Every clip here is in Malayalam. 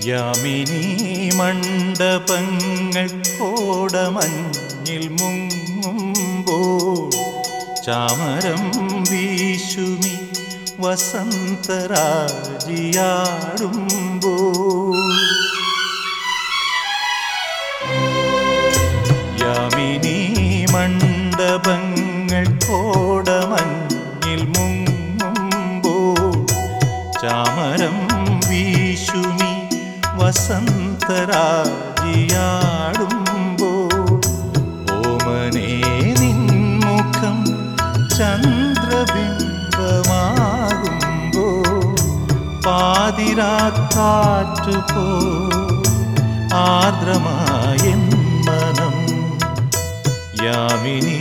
യാമിനി മണ്ഡപങ്ങൾ കോടമഞ്ഞിൽ മുങ്ങുമ്പോൾ ചാമരം വീശുമി വസന്തരാജിയാടുമ്പോൾ യാമിനി മണ്ഡപങ്ങൾ കോടമഞ്ഞിൽ മുങ്ങുമ്പോൾ ചാമരം വീശുമി വസന്തരാജിയാടുമ്പോൾ ഓമനേ നിൻമുഖം ചന്ദ്രബിംബമാകുമ്പോൾ പാതിരാക്കാറ്റുപോ ആർദ്രമായെൻ മനം യാമിനി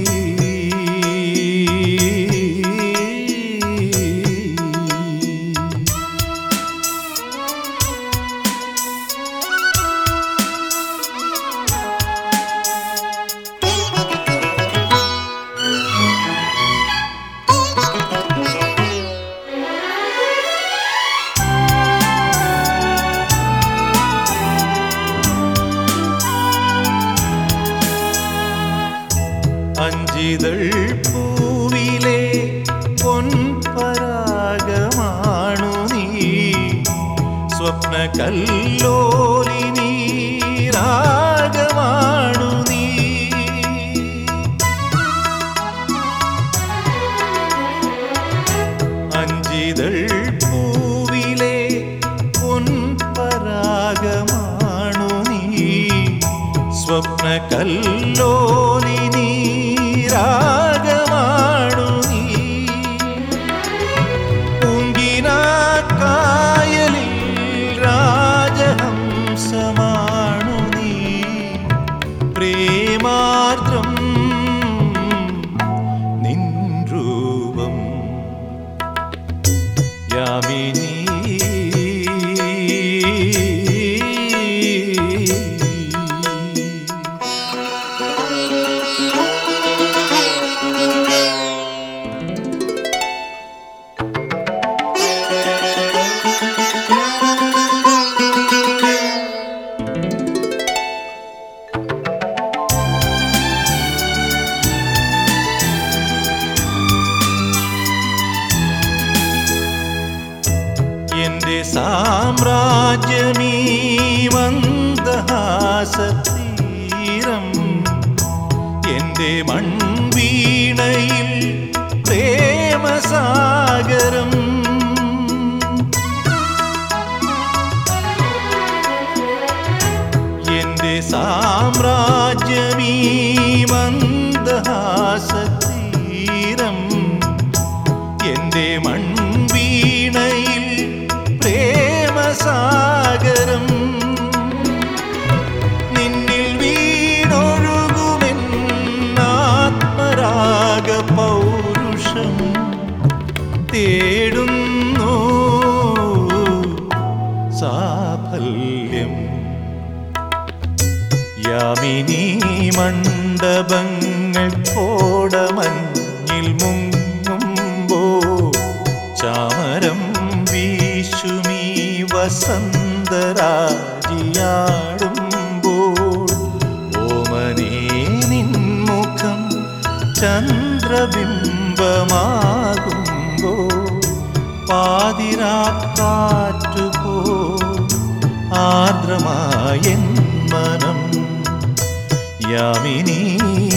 അഞ്ചിതൾ പൂവിലെ പൊൻപരാഗമാണു നീ സ്വപ്നകല്ലോലിനി രാഗമാണു നീ അഞ്ചിതൾ പൂവിലെ പൊൻപരാഗമാണു നീ സ്വപ്നകല്ലോലിനി രാഗമാണു നീ പൂങ്കിനാക്കായലിൽ രാജഹംസമാണു നീ പ്രേമാർദ്രം നിൻ രൂപം യാമിനി എന്റെ സാമ്രാജ്യമീ മന്ദഹാസതീരം എന്റെ മൺവീണയിൽ പ്രേമസാഗരം എന്റെ സാമ്രാജ്യമീ മന്ദഹാസതീരം എന്റെ മൺവീണയിൽ പ്രേമസാഗരം നിന്നിൽ വീണൊഴുകുമെന്നാത്മരാഗ പൗരുഷം തേടുന്നു സാഫല്യം യാമിനി മണ്ഡപങ്ങൾ കോടമഞ്ഞിൽ മുങ്ങുമ്പോൾ ചാമരം വീശുമീ വസന്തരാജിയാടുമ്പോൾ ഓമനേ നിൻമുഖം ചന്ദ്രബിംബമാകുമ്പോൾ പാതിരാക്കാറ്റുപോ ആർദ്രമായെൻ മനം യാമിനി